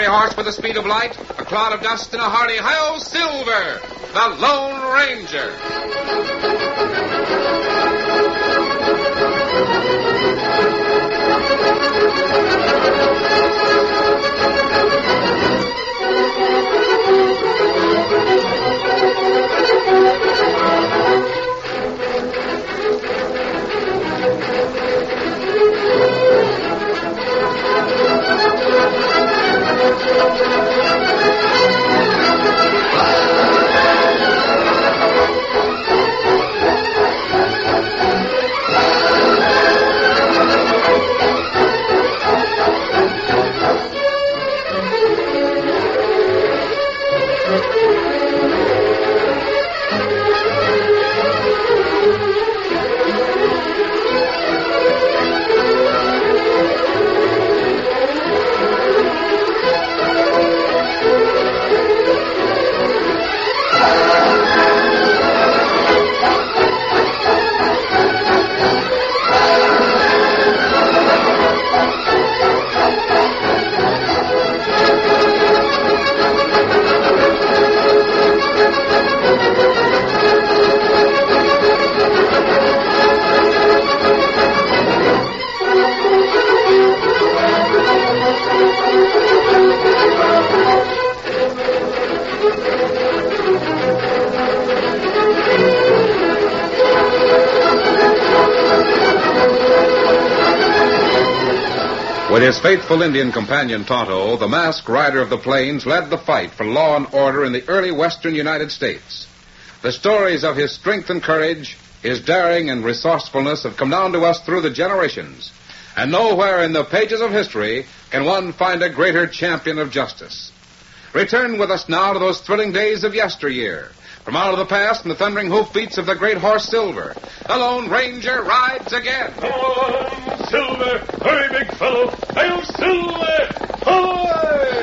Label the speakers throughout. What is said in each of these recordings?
Speaker 1: horse with the speed of light, a cloud of dust, and a hearty "Hi-Yo, Silver!" the Lone Ranger. With his faithful Indian companion, Tonto, the masked rider of the plains led the fight for law and order in the early western United States. The stories of his strength and courage, his daring and resourcefulness have come down to us through the generations. And nowhere in the pages of history can one find a greater champion of justice. Return with us now to those thrilling days of yesteryear. From out of the past and the thundering hoofbeats of the great horse Silver, the Lone Ranger rides again.
Speaker 2: Come on, Silver! Hurry, big fellow! Hail, Silver! Ahoy!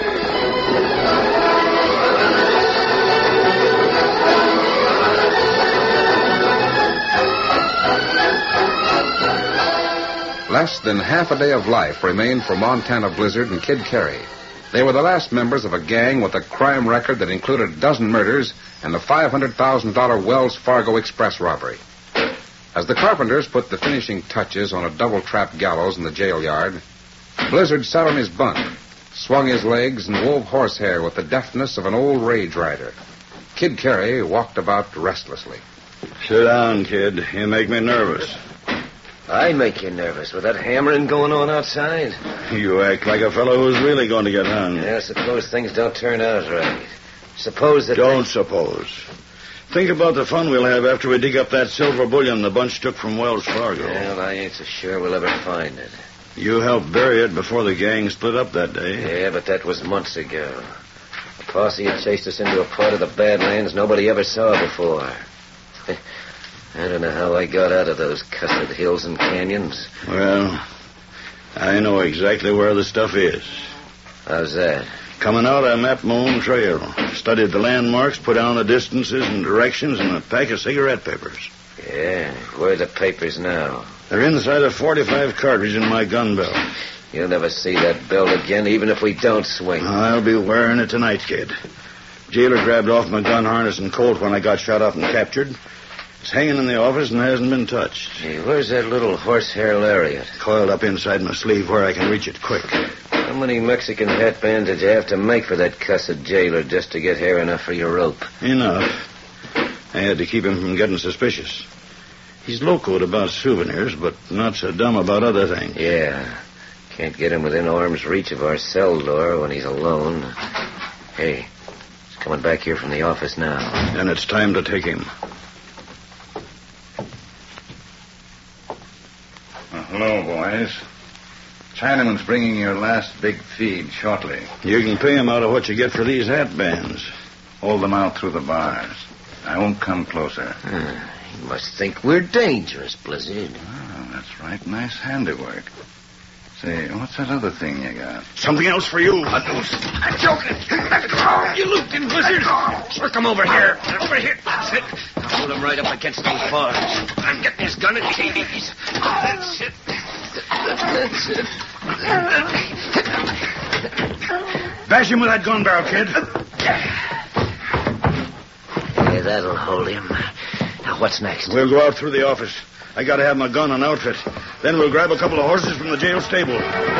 Speaker 1: Less than half a day of life remained for Montana Blizzard and Kid Carey. They were the last members of a gang with a crime record that included a dozen murders and the $500,000 Wells Fargo Express robbery. As the carpenters put the finishing touches on a double-trap gallows in the jail yard, Blizzard sat on his bunk, swung his legs, and wove horsehair with the deftness of an old rage rider. Kid Carey walked about restlessly.
Speaker 3: Sit down, kid. You make me nervous.
Speaker 4: I make you nervous with that hammering going on outside.
Speaker 3: You act like a fellow who's really going to get hung.
Speaker 4: Yeah, suppose things don't turn out right. Suppose that...
Speaker 3: Don't suppose. Think about the fun we'll have after we dig up that silver bullion the bunch took from Wells Fargo.
Speaker 4: Well, I ain't so sure we'll ever find it.
Speaker 3: You helped bury it before the gang split up that day.
Speaker 4: Yeah, but that was months ago. The posse had chased us into a part of the Badlands nobody ever saw before. I don't know how I got out of those cussed hills and canyons.
Speaker 3: Well, I know exactly where the stuff is.
Speaker 4: How's that?
Speaker 3: Coming out, I mapped my own trail. Studied the landmarks, put down the distances and directions in a pack of cigarette papers.
Speaker 4: Yeah, where are the papers now?
Speaker 3: They're inside a .45 cartridge in my gun belt.
Speaker 4: You'll never see that belt again, even if we don't swing.
Speaker 3: I'll be wearing it tonight, kid. Jailer grabbed off my gun harness and colt when I got shot up and captured. It's hanging in the office and hasn't been touched.
Speaker 4: Hey, where's that little horsehair lariat?
Speaker 3: Coiled up inside my sleeve where I can reach it quick.
Speaker 4: How many Mexican hatbands did you have to make for that cussed jailer just to get hair enough for your rope?
Speaker 3: Enough. I had to keep him from getting suspicious. He's locoed about souvenirs, but not so dumb about other things.
Speaker 4: Yeah. Can't get him within arm's reach of our cell door when he's alone. Hey, he's coming back here from the office now.
Speaker 3: Then it's time to take him.
Speaker 5: Hello, boys. Chinaman's bringing your last big feed shortly.
Speaker 3: You can pay him out of what you get for these hat bands.
Speaker 5: Hold them out through the bars. I won't come closer.
Speaker 4: You must think we're dangerous, Blizzard.
Speaker 5: Oh, that's right. Nice handiwork. Say, what's that other thing you got?
Speaker 3: Something else for you.
Speaker 4: A noose. I'm joking. You looped in, Blizzard. Work him over here. Over here. That's it. Hold him right up against those bars. I'm getting his gun at Katie's. That's it. That's it.
Speaker 3: Bash him with that gun barrel, kid.
Speaker 4: Yeah, that'll hold him. Now, what's next?
Speaker 3: We'll go out through the office. I gotta have my gun and outfit. Then we'll grab a couple of horses from the jail stable.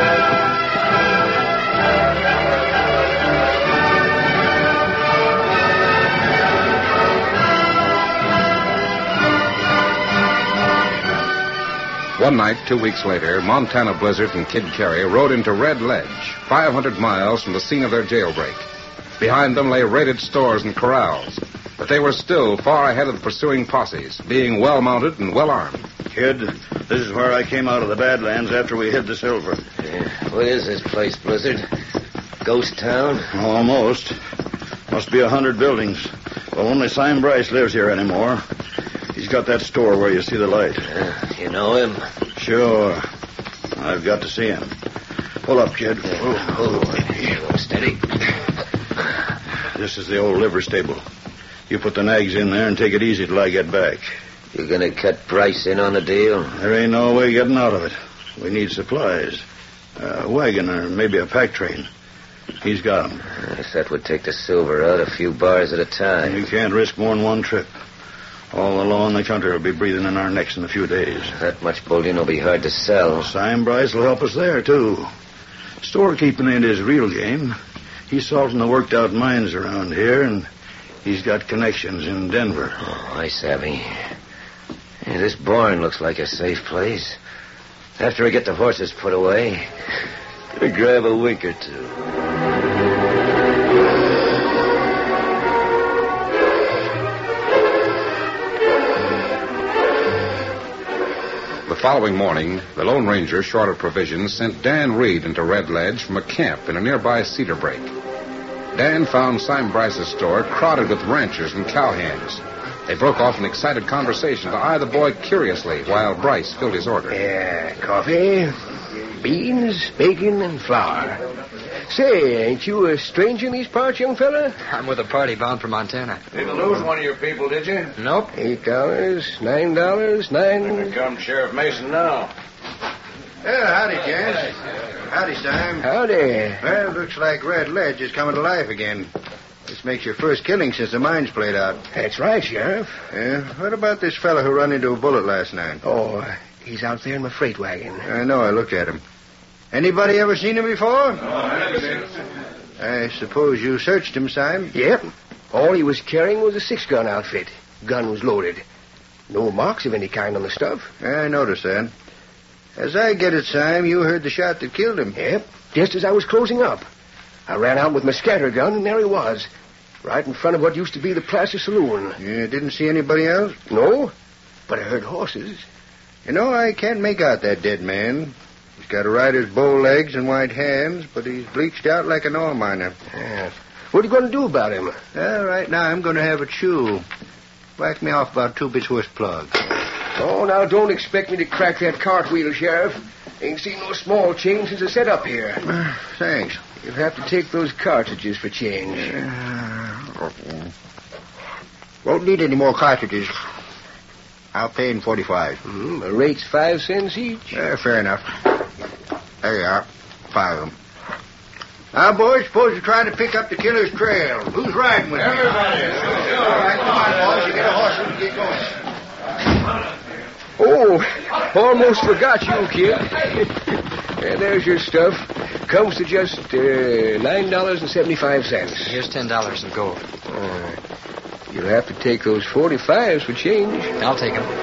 Speaker 1: One night, 2 weeks later, Montana Blizzard and Kid Carey rode into Red Ledge, 500 miles from the scene of their jailbreak. Behind them lay raided stores and corrals, but they were still far ahead of the pursuing posses, being well-mounted and well-armed.
Speaker 3: Kid, this is where I came out of the Badlands after we hid the silver.
Speaker 4: Yeah. What is this place, Blizzard? Ghost town?
Speaker 3: Almost. Must be 100 buildings. Well, only Simon Bryce lives here anymore. He's got that store where you see the light.
Speaker 4: You know him?
Speaker 3: Sure. I've got to see him. Pull up, kid.
Speaker 4: Steady.
Speaker 3: This is the old liver stable. You put the nags in there and take it easy till I get back.
Speaker 4: You gonna cut Bryce in on the deal?
Speaker 3: There ain't no way getting out of it. We need supplies. A wagon or maybe a pack train. He's got 'em.
Speaker 4: If that would take the silver out a few bars at a time.
Speaker 3: You can't risk more than one trip. All the law in the country will be breathing in our necks in a few days.
Speaker 4: That much bullion will be hard to sell.
Speaker 3: Simon Bryce will help us there, too. Storekeeping ain't his real game. He's salting the worked-out mines around here, and he's got connections in Denver.
Speaker 4: Oh, I savvy. Hey, this barn looks like a safe place. After I get the horses put away, gonna grab a wink or two.
Speaker 1: The following morning, the Lone Ranger, short of provisions, sent Dan Reed into Red Ledge from a camp in a nearby cedar break. Dan found Simon Bryce's store crowded with ranchers and cowhands. They broke off an excited conversation to eye the boy curiously while Bryce filled his order.
Speaker 6: Yeah, coffee, beans, bacon, and flour. Say, ain't you a stranger in these parts, young fella?
Speaker 7: I'm with a party bound for Montana.
Speaker 5: Didn't lose one of your people, did you?
Speaker 7: Nope.
Speaker 6: $8, $9,
Speaker 5: Here comes Sheriff Mason now.
Speaker 8: Yeah, howdy, gents. Howdy, Sam.
Speaker 6: Howdy.
Speaker 8: Well, looks like Red Ledge is coming to life again. This makes your first killing since the mines played out.
Speaker 6: That's right, Sheriff.
Speaker 8: Yeah, what about this fella who run into a bullet last night?
Speaker 6: Oh, he's out there in my freight wagon.
Speaker 8: I know, I looked at him. Anybody ever seen him before?
Speaker 5: No, I haven't seen him.
Speaker 8: I suppose you searched him, Sam.
Speaker 6: Yep. All he was carrying was a 6-gun outfit. Gun was loaded. No marks of any kind on the stuff.
Speaker 8: I noticed that. As I get it, Sam, you heard the shot that killed him.
Speaker 6: Yep. Just as I was closing up. I ran out with my scatter gun, and there he was. Right in front of what used to be the Placer Saloon.
Speaker 8: You didn't see anybody else?
Speaker 6: No, but I heard horses.
Speaker 8: You know, I can't make out that dead man. He's got a rider's bow legs and white hands, but he's bleached out like an ore miner.
Speaker 6: Yeah. What are you going to do about him?
Speaker 8: Well, right now I'm going to have a chew. Whack me off about 2 bits worth plug.
Speaker 6: Oh, now don't expect me to crack that cartwheel, Sheriff. Ain't seen no small change since I set up here.
Speaker 8: Thanks.
Speaker 6: You'll have to take those cartridges for change.
Speaker 8: Won't need any more cartridges. I'll pay in 45.
Speaker 6: The rate's 5 cents each.
Speaker 8: Fair enough. There you are. 5 of them. Now, boys, suppose you're trying to pick up the killer's trail. Who's riding with me?
Speaker 5: Everybody.
Speaker 8: All right, come on, boys. You get a horse and get going.
Speaker 6: Oh, almost forgot you, kid. Yeah, there's your stuff. Comes to just $9.75.
Speaker 7: Here's $10 in gold.
Speaker 6: You'll have to take those 45s for change.
Speaker 7: I'll take them.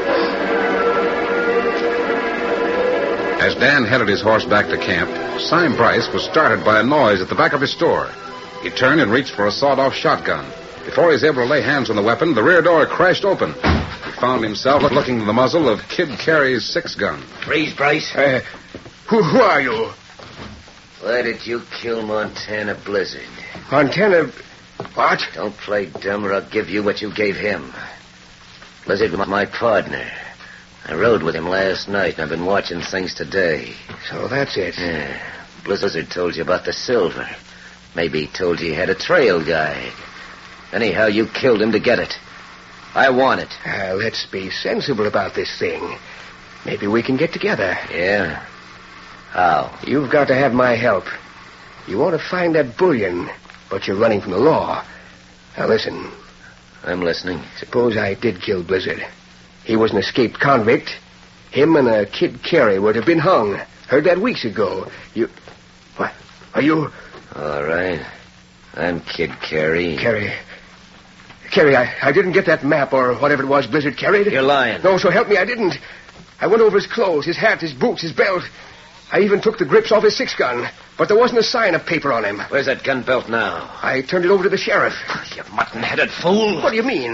Speaker 1: As Dan headed his horse back to camp, Simon Bryce was startled by a noise at the back of his store. He turned and reached for a sawed-off shotgun. Before he was able to lay hands on the weapon, the rear door crashed open. He found himself looking to the muzzle of Kid Carey's 6-gun.
Speaker 4: Freeze, Bryce.
Speaker 6: Who are you?
Speaker 4: Why did you kill Montana Blizzard?
Speaker 6: Montana... What?
Speaker 4: Don't play dumb or I'll give you what you gave him. Blizzard was my partner. I rode with him last night, and I've been watching things today.
Speaker 6: So that's it.
Speaker 4: Yeah. Blizzard told you about the silver. Maybe he told you he had a trail guide. Anyhow, you killed him to get it. I want it.
Speaker 6: Let's be sensible about this thing. Maybe we can get together.
Speaker 4: Yeah? How?
Speaker 6: You've got to have my help. You want to find that bullion, but you're running from the law. Now, listen.
Speaker 4: I'm listening.
Speaker 6: Suppose I did kill Blizzard. He was an escaped convict. Him and a Kid Carey would have been hung. Heard that weeks ago. What? Are you...
Speaker 4: All right. I'm Kid Carey.
Speaker 6: Carey, I didn't get that map or whatever it was Blizzard carried.
Speaker 4: You're lying.
Speaker 6: No, so help me, I didn't. I went over his clothes, his hat, his boots, his belt. I even took the grips off his 6-gun, but there wasn't a sign of paper on him.
Speaker 4: Where's that gun belt now?
Speaker 6: I turned it over to the sheriff.
Speaker 4: You mutton-headed fool.
Speaker 6: What do you mean?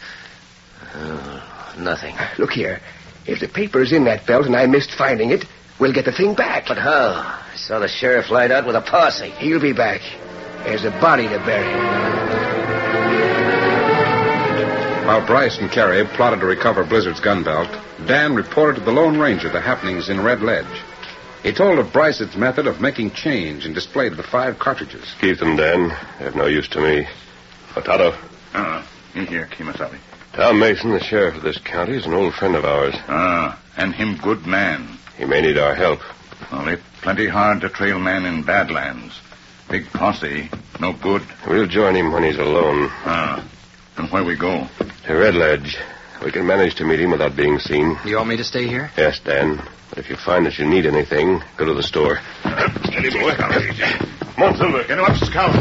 Speaker 4: Nothing.
Speaker 6: Look here. If the paper's in that belt and I missed finding it, we'll get the thing back.
Speaker 4: But how? I saw the sheriff light out with a posse.
Speaker 6: He'll be back. There's a body to bury.
Speaker 1: While Bryce and Carey plotted to recover Blizzard's gun belt, Dan reported to the Lone Ranger the happenings in Red Ledge. He told of Bryce's method of making change and displayed the 5 cartridges.
Speaker 9: Keep them, Dan. They're of no use to me. Otado.
Speaker 5: You here, Kimasabi.
Speaker 9: Tom Mason, the sheriff of this county, is an old friend of ours.
Speaker 5: And him good man.
Speaker 9: He may need our help.
Speaker 5: Only plenty hard to trail man in Badlands. Big posse, no good.
Speaker 9: We'll join him when he's alone.
Speaker 5: And where we go?
Speaker 9: To Red Ledge. We can manage to meet him without being seen.
Speaker 7: You want me to stay here?
Speaker 9: Yes, Dan. But if you find that you need anything, go to the store.
Speaker 5: Steady, boy. Come on, Silver. Get him up, Scout.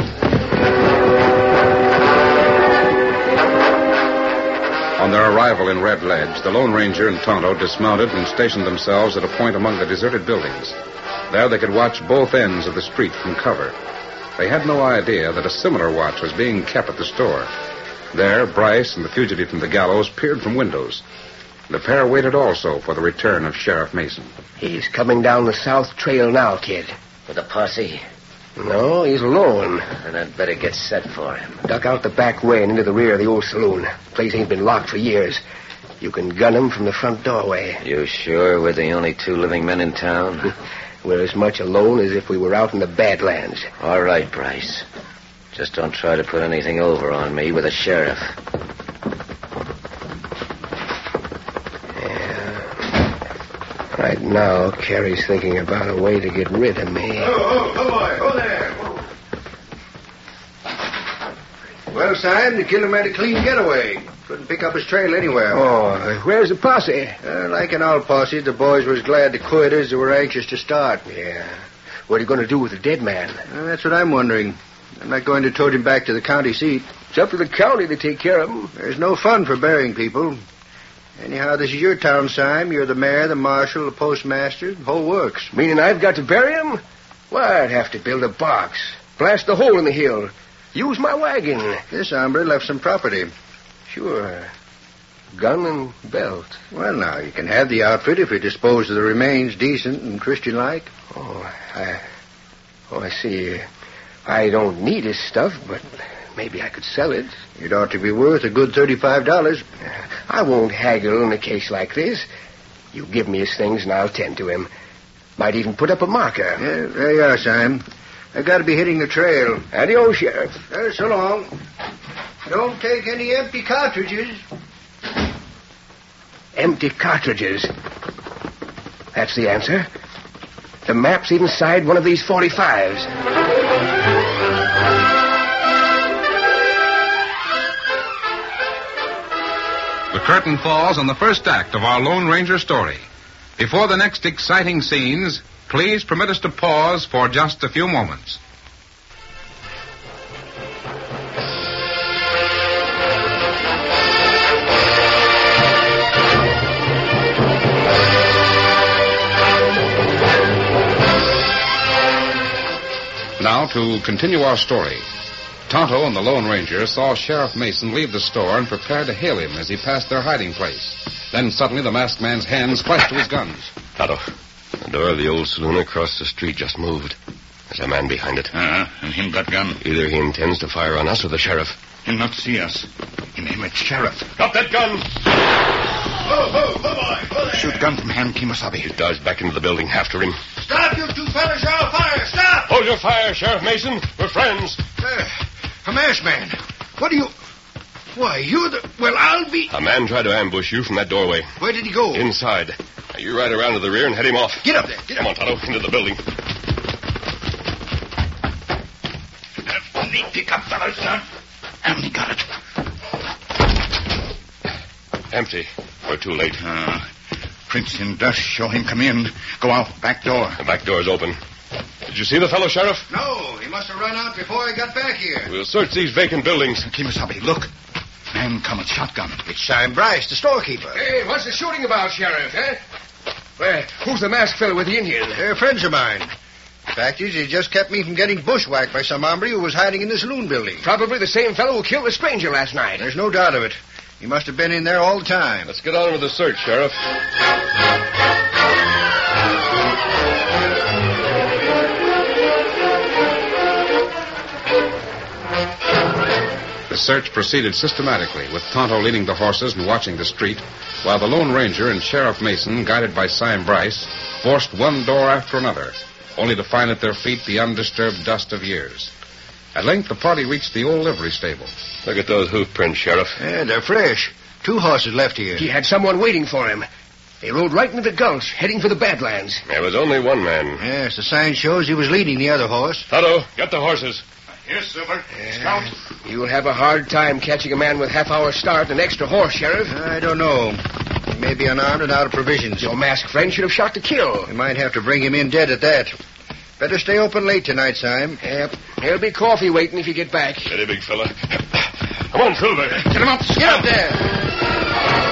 Speaker 1: On their arrival in Red Ledge, the Lone Ranger and Tonto dismounted and stationed themselves at a point among the deserted buildings. There they could watch both ends of the street from cover. They had no idea that a similar watch was being kept at the store. There, Bryce and the fugitive from the gallows peered from windows. The pair waited also for the return of Sheriff Mason.
Speaker 6: He's coming down the south trail now, kid.
Speaker 4: With a posse?
Speaker 6: No, he's alone.
Speaker 4: Then I'd better get set for him.
Speaker 6: Duck out the back way and into the rear of the old saloon. Place ain't been locked for years. You can gun him from the front doorway.
Speaker 4: You sure we're the only 2 living men in town?
Speaker 6: We're as much alone as if we were out in the Badlands.
Speaker 4: All right, Bryce. Just don't try to put anything over on me with the sheriff.
Speaker 6: Yeah. Right now, Carey's thinking about a way to get rid of me.
Speaker 8: Oh, there. Well, Sam, the killer made a clean getaway. Couldn't pick up his trail anywhere.
Speaker 6: Oh, where's the posse?
Speaker 8: Like in all posses, the boys was glad to quit as they were anxious to start.
Speaker 6: Yeah. What are you going to do with the dead man?
Speaker 8: That's what I'm wondering. I'm not going to tote him back to the county seat.
Speaker 6: It's up to the county to take care of him.
Speaker 8: There's no fun for burying people. Anyhow, this is your town, Sam. You're the mayor, the marshal, the postmaster, the whole works.
Speaker 6: Meaning I've got to bury him? Why, I'd have to build a box, blast a hole in the hill, use my wagon.
Speaker 8: This hombre left some property.
Speaker 6: Sure. Gun and belt.
Speaker 8: Well, now, you can have the outfit if you dispose of the remains decent and Christian-like.
Speaker 6: I see. I don't need his stuff, but maybe I could sell it.
Speaker 8: It ought to be worth a good $35.
Speaker 6: I won't haggle in a case like this. You give me his things and I'll tend to him. Might even put up a marker.
Speaker 8: Yeah, there you are, Sam. I've got to be hitting the trail.
Speaker 6: Adios, Sheriff.
Speaker 8: So long. Don't take any empty cartridges.
Speaker 6: Empty cartridges. That's the answer. The map's inside one of these 45s.
Speaker 1: The curtain falls on the first act of our Lone Ranger story. Before the next exciting scenes, please permit us to pause for just a few moments. Now, to continue our story. Tonto and the Lone Ranger saw Sheriff Mason leave the store and prepare to hail him as he passed their hiding place. Then suddenly the masked man's hands flashed to his guns.
Speaker 9: Tonto, the door of the old saloon across the street just moved. There's a man behind it.
Speaker 5: And him got gun.
Speaker 9: Either he intends to fire on us or the sheriff.
Speaker 5: He'll not see us. Him aim at sheriff.
Speaker 9: Drop that gun!
Speaker 5: Boy. Shoot gun from hand, Kimasabi.
Speaker 9: He dodged back into the building after him.
Speaker 8: Stop, you 2 fellas. You're on fire. Stop!
Speaker 9: Hold your fire, Sheriff Mason. We're friends.
Speaker 8: A masked man. What are you... Why, you're the... Well, I'll be...
Speaker 9: A man tried to ambush you from that doorway.
Speaker 8: Where did he go?
Speaker 9: Inside. Now, you ride around to the rear and head him off.
Speaker 8: Get up there.
Speaker 9: Come on, Tonto, into the building.
Speaker 8: neat pickup, fellas, son. Only got it.
Speaker 9: Empty. We're too late.
Speaker 8: Prints in dust. Show him come in. Go out. Back door.
Speaker 9: The back door's open. Did you see the fellow, Sheriff?
Speaker 8: No, he must have run out before he got back here.
Speaker 9: We'll search these vacant buildings.
Speaker 8: Kimasabi, look. Man come with shotgun.
Speaker 6: It's Sam Bryce, the storekeeper.
Speaker 10: Hey, what's the shooting about, Sheriff, eh? Well, who's the masked fellow with the Indian?
Speaker 6: They're friends of mine. Fact is, he just kept me from getting bushwhacked by some hombre who was hiding in the saloon building.
Speaker 10: Probably the same fellow who killed the stranger last night.
Speaker 6: There's no doubt of it. He must have been in there all the time.
Speaker 9: Let's get on with the search, Sheriff.
Speaker 1: The search proceeded systematically, with Tonto leading the horses and watching the street, while the Lone Ranger and Sheriff Mason, guided by Sam Bryce, forced one door after another, only to find at their feet the undisturbed dust of years. At length, the party reached the old livery stable.
Speaker 9: Look at those hoof prints, Sheriff.
Speaker 6: Yeah, they're fresh. 2 horses left here.
Speaker 10: He had someone waiting for him. They rode right into the gulch, heading for the Badlands.
Speaker 9: There was only one man.
Speaker 6: Yes, the sign shows he was leading the other horse.
Speaker 9: Tonto, get the horses.
Speaker 8: Here's Silver. Scout.
Speaker 10: You'll have a hard time catching a man with half-hour start and an extra horse, Sheriff.
Speaker 6: I don't know. He may be unarmed and out of provisions.
Speaker 10: Your masked friend should have shot to kill.
Speaker 6: We might have to bring him in dead at that. Better stay open late tonight, Sam.
Speaker 10: Yep. There'll be coffee waiting if you get back.
Speaker 9: Steady, big fella. Come on, Silver.
Speaker 8: Get him up.
Speaker 10: Get up there.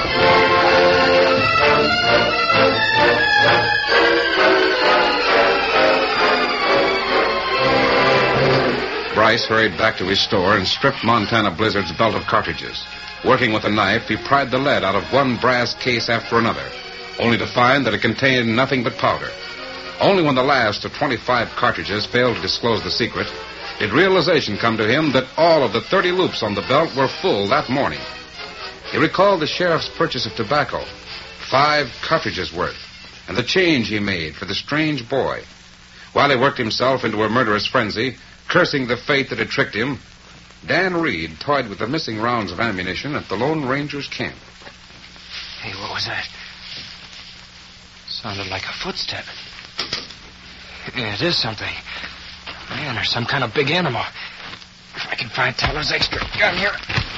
Speaker 1: Bryce hurried back to his store and stripped Montana Blizzard's belt of cartridges. Working with a knife, he pried the lead out of one brass case after another, only to find that it contained nothing but powder. Only when the last of 25 cartridges failed to disclose the secret did realization come to him that all of the 30 loops on the belt were full that morning. He recalled the sheriff's purchase of tobacco, 5 cartridges worth, and the change he made for the strange boy. While he worked himself into a murderous frenzy, cursing the fate that had tricked him, Dan Reed toyed with the missing rounds of ammunition at the Lone Ranger's camp.
Speaker 7: Hey, what was that? Sounded like a footstep. Yeah, it is something. Man, there's some kind of big animal. If I can find Tyler's extra gun here.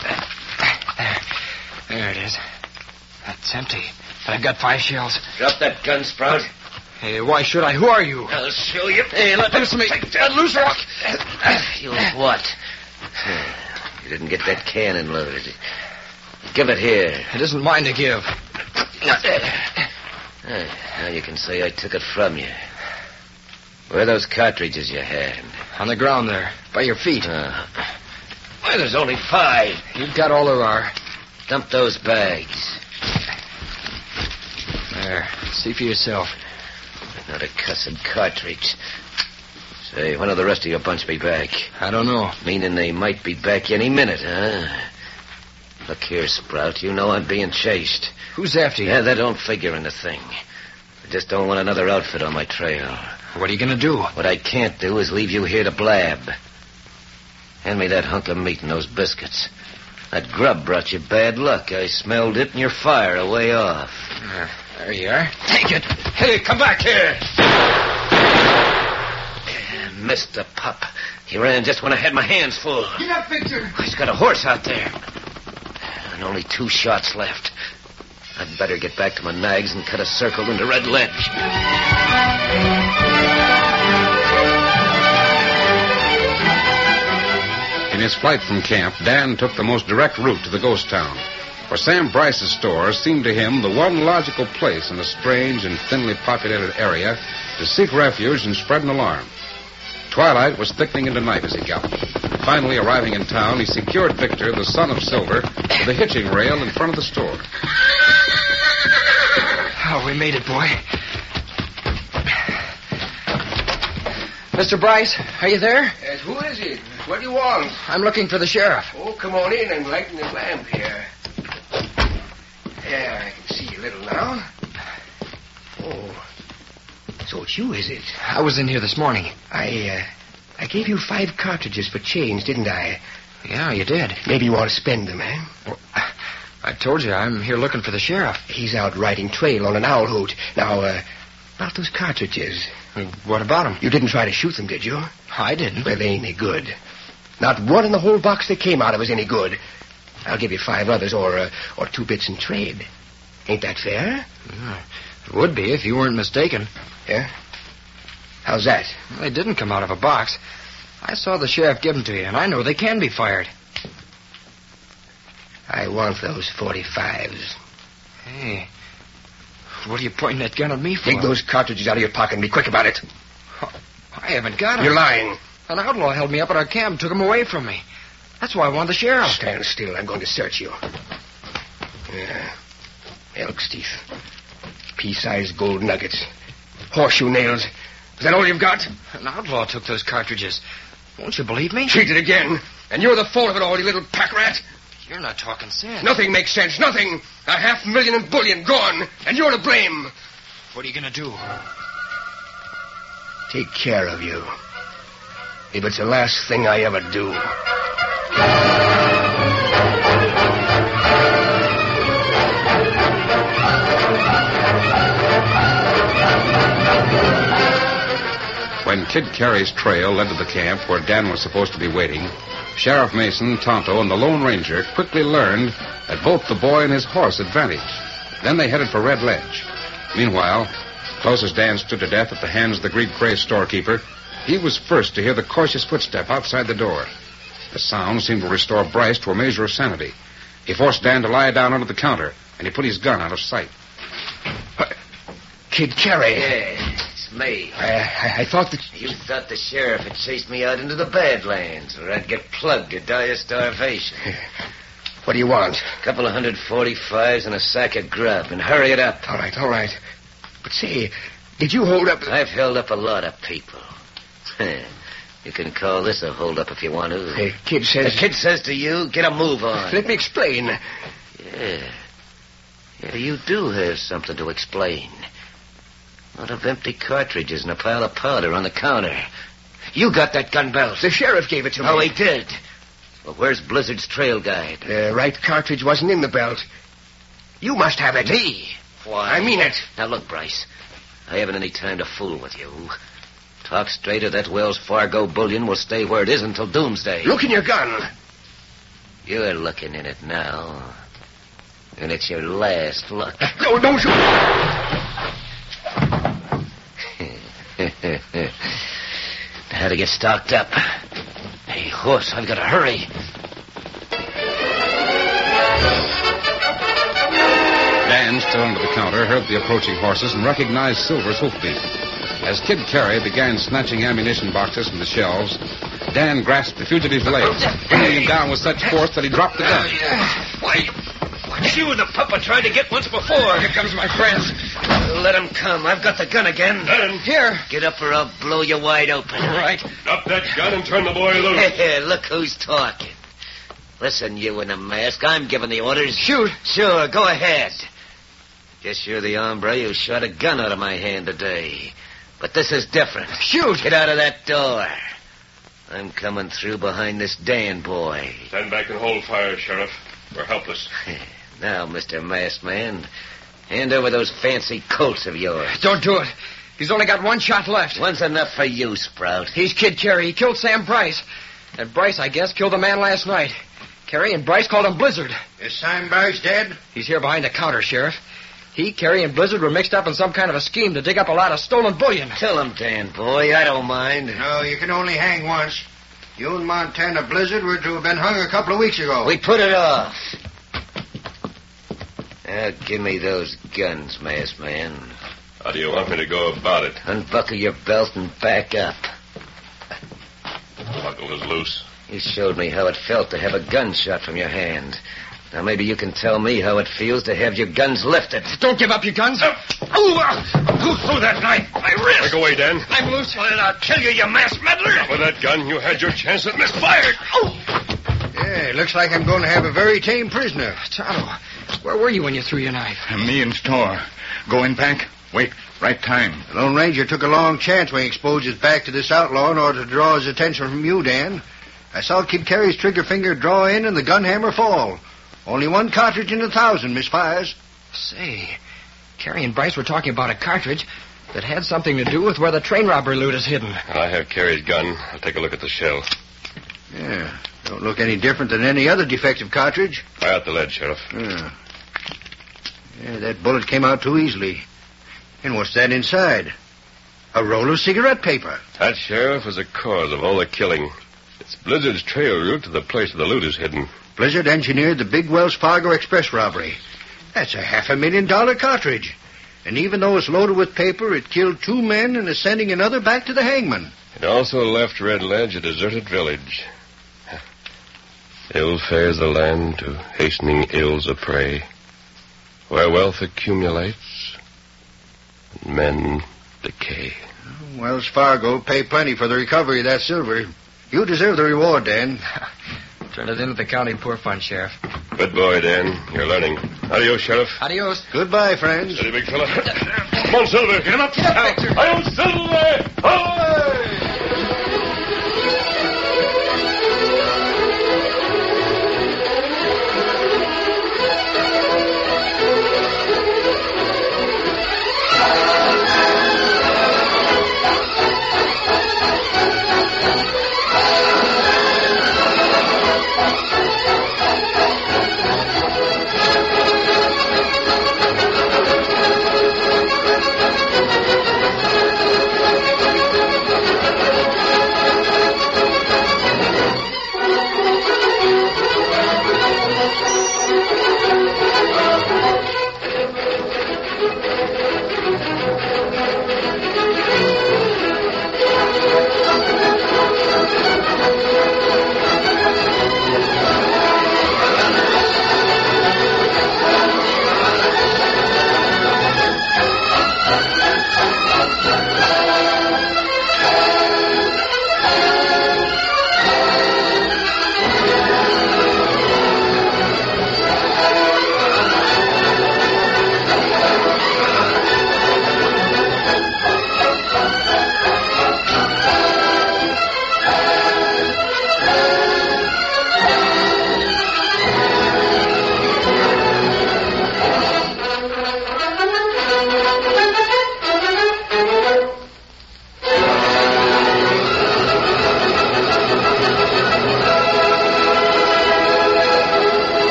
Speaker 7: There it is. That's empty. But I've got 5 shells.
Speaker 4: Drop that gun, Sprout.
Speaker 7: Hey, why should I? Who are you?
Speaker 4: I'll show you.
Speaker 7: Hey, let loose me. Let loose rock.
Speaker 4: You what? You didn't get that cannon loaded. Give it here.
Speaker 7: It isn't mine to give.
Speaker 4: Now you can say I took it from you. Where are those cartridges you had?
Speaker 7: On the ground there, by your feet.
Speaker 4: Why, there's only 5.
Speaker 7: You've got all there are.
Speaker 4: Dump those bags.
Speaker 7: There, see for yourself.
Speaker 4: Not a cussed cartridge. Say, when will the rest of your bunch be back?
Speaker 7: I don't know.
Speaker 4: Meaning they might be back any minute, huh? Look here, Sprout, you know I'm being chased.
Speaker 7: Who's after you?
Speaker 4: Yeah, that don't figure in the thing. I just don't want another outfit on my trail.
Speaker 7: What are you going to do?
Speaker 4: What I can't do is leave you here to blab. Hand me that hunk of meat and those biscuits. That grub brought you bad luck. I smelled it in your fire a way off.
Speaker 7: There you are.
Speaker 4: Take it. Hey, come back here. Missed the pup. He ran just when I had my hands full.
Speaker 10: Get up, Victor.
Speaker 4: He's got a horse out there. And only 2 shots left. I'd better get back to my nags and cut a circle into Red Ledge.
Speaker 1: In his flight from camp, Dan took the most direct route to the ghost town, for Sam Bryce's store seemed to him the one logical place in a strange and thinly populated area to seek refuge and spread an alarm. Twilight was thickening into night as he galloped. Finally, arriving in town, he secured Victor, the son of Silver, to the hitching rail in front of the store.
Speaker 7: Oh, we made it, boy. Mr. Bryce, are you there?
Speaker 10: Yes, who is it? What do you want?
Speaker 7: I'm looking for the sheriff.
Speaker 10: Oh, come on in and lighten the lamp here. There, I can see you a little now. Oh, so it's you, is it?
Speaker 7: I was in here this morning.
Speaker 10: I gave you 5 cartridges for change, didn't I?
Speaker 7: Yeah, you did.
Speaker 10: Maybe you want to spend them, eh?
Speaker 7: Well, I told you I'm here looking for the sheriff.
Speaker 10: He's out riding trail on an owl hoot. Now, about those cartridges.
Speaker 7: What about him?
Speaker 10: You didn't try to shoot them, did you?
Speaker 7: I didn't.
Speaker 10: Well, they ain't any good.
Speaker 6: Not one in the whole box they came out of was any good. I'll give you 5 others or 2 bits in trade. Ain't that fair?
Speaker 7: It would be if you weren't mistaken.
Speaker 6: Yeah? How's that?
Speaker 7: Well, they didn't come out of a box. I saw the sheriff give them to you, and I know they can be fired.
Speaker 6: I want those 45s.
Speaker 7: Hey, what are you pointing that gun at me for?
Speaker 6: Take those cartridges out of your pocket and be quick about it.
Speaker 7: I haven't got them.
Speaker 6: You're lying.
Speaker 7: An outlaw held me up at our camp and took them away from me. That's why I wanted the sheriff.
Speaker 6: Stand still. I'm going to search you. Yeah. Elk's teeth. Pea-sized gold nuggets. Horseshoe nails. Is that all you've got?
Speaker 7: An outlaw took those cartridges. Won't you believe me?
Speaker 6: Cheated again. And you're the fault of it all, you little pack rat.
Speaker 7: You're not talking sense.
Speaker 6: Nothing makes sense. Nothing. $500,000 in bullion gone. And you're to blame.
Speaker 7: What are you going to do?
Speaker 6: Take care of you. If it's the last thing I ever do.
Speaker 1: When Kid Carey's trail led to the camp where Dan was supposed to be waiting, Sheriff Mason, Tonto, and the Lone Ranger quickly learned that both the boy and his horse had vanished. Then they headed for Red Ledge. Meanwhile, close as Dan stood to death at the hands of the Greek Cray storekeeper, he was first to hear the cautious footstep outside the door. The sound seemed to restore Bryce to a measure of sanity. He forced Dan to lie down under the counter, and he put his gun out of sight.
Speaker 6: Kid Carey.
Speaker 4: Yeah, it's me.
Speaker 6: I thought that...
Speaker 4: You thought the sheriff had chased me out into the Badlands, or I'd get plugged or die of starvation.
Speaker 6: What do you want?
Speaker 4: A couple of 145s and a sack of grub, and hurry it up.
Speaker 6: All right. But say, did you hold up...
Speaker 4: I've held up a lot of people. You can call this a hold-up if you want to.
Speaker 6: The kid says...
Speaker 4: The kid says to you, get a move on.
Speaker 6: Let me explain.
Speaker 4: Yeah, you do have something to explain. A lot of empty cartridges and a pile of powder on the counter. You got that gun belt.
Speaker 6: The sheriff gave it to me.
Speaker 4: Oh, he did? Well, where's Blizzard's trail guide?
Speaker 6: The right cartridge wasn't in the belt. You must have it.
Speaker 4: Me? Why?
Speaker 6: I mean it.
Speaker 4: Now, look, Bryce. I haven't any time to fool with you. Talk straight or that Wells Fargo bullion will stay where it is until doomsday.
Speaker 6: Look in your gun.
Speaker 4: You're looking in it now. And it's your last look.
Speaker 6: No, don't shoot.
Speaker 4: How to get stocked up. Hey, horse, I've got to hurry.
Speaker 1: Dan, still under the counter, heard the approaching horses and recognized Silver's hoofbeat. As Kid Carey began snatching ammunition boxes from the shelves, Dan grasped the fugitive's legs, bringing him down with such force that he dropped the gun.
Speaker 4: Why, you were the pup I tried to get once before.
Speaker 7: Here comes my friend.
Speaker 4: Let him come. I've got the gun again.
Speaker 2: Dan.
Speaker 7: Here.
Speaker 4: Get up or I'll blow you wide open.
Speaker 7: All right.
Speaker 2: Drop that gun and turn the boy loose.
Speaker 4: Look who's talking. Listen, you in the mask. I'm giving the orders.
Speaker 7: Shoot.
Speaker 4: Sure, go ahead. Guess you're the hombre who shot a gun out of my hand today. But this is different.
Speaker 7: Shoot.
Speaker 4: Get out of that door. I'm coming through behind this Dan boy.
Speaker 2: Stand back and hold fire, Sheriff. We're helpless.
Speaker 4: Now, Mr. Masked Man, hand over those fancy Colts of yours.
Speaker 7: Don't do it. He's only got one shot left.
Speaker 4: One's enough for you, Sprout.
Speaker 7: He's Kid Carey. He killed Sam Bryce. And Bryce, I guess, killed the man last night. Carey and Bryce called him Blizzard.
Speaker 8: Is Sam Bryce dead?
Speaker 7: He's here behind the counter, Sheriff. He, Carey, and Blizzard were mixed up in some kind of a scheme to dig up a lot of stolen bullion.
Speaker 4: Tell him, Dan boy. I don't mind.
Speaker 8: No, you can only hang once. You and Montana Blizzard were to have been hung a couple of weeks ago.
Speaker 4: We put it off. Now, give me those guns, Masked Man.
Speaker 2: How do you want me to go about it?
Speaker 4: Unbuckle your belt and back up.
Speaker 2: Buckle is loose.
Speaker 4: You showed me how it felt to have a gun shot from your hand. Now, maybe you can tell me how it feels to have your guns lifted.
Speaker 7: Don't give up your guns.
Speaker 2: Who threw that knife? My wrist. Break away, Dan.
Speaker 7: I'm loose.
Speaker 2: Well, then I'll kill you, you masked meddler. With that gun, you had your chance and misfired.
Speaker 8: Yeah, looks like I'm going to have a very tame prisoner.
Speaker 7: Tonto, where were you when you threw your knife?
Speaker 5: Me in store. Go in, Pack. Wait. Right time.
Speaker 8: The Lone Ranger took a long chance when he exposed his back to this outlaw in order to draw his attention from you, Dan. I saw Kid Carey's trigger finger draw in and the gun hammer fall. Only one cartridge in 1,000 misfires.
Speaker 7: Say, Carey and Bryce were talking about a cartridge that had something to do with where the train robbery loot is hidden.
Speaker 9: I have Carey's gun. I'll take a look at the shell.
Speaker 8: Yeah. Don't look any different than any other defective cartridge.
Speaker 9: Fire out the lead, Sheriff.
Speaker 8: Yeah, that bullet came out too easily. And what's that inside? A roll of cigarette paper.
Speaker 9: That, Sheriff, is the cause of all the killing. It's Blizzard's trail route to the place where the loot is hidden.
Speaker 8: Blizzard engineered the big Wells Fargo Express robbery. That's a $500,000 cartridge. And even though it's loaded with paper, it killed 2 men and is sending another back to the hangman.
Speaker 9: It also left Red Ledge a deserted village. Ill fares the land to hastening ills of prey, where wealth accumulates and men decay.
Speaker 8: Wells Fargo pay plenty for the recovery of that silver. You deserve the reward, Dan.
Speaker 7: Turn it into the county poor fund, Sheriff.
Speaker 9: Good boy, Dan. You're learning. Adios, Sheriff.
Speaker 7: Adios.
Speaker 8: Goodbye, friends.
Speaker 9: Steady, big fella. Come on, Silver. Get him up.
Speaker 7: Get up, Victor.
Speaker 2: Hail Silver! Away!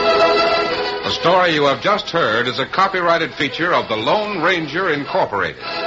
Speaker 1: The story you have just heard is a copyrighted feature of the Lone Ranger Incorporated.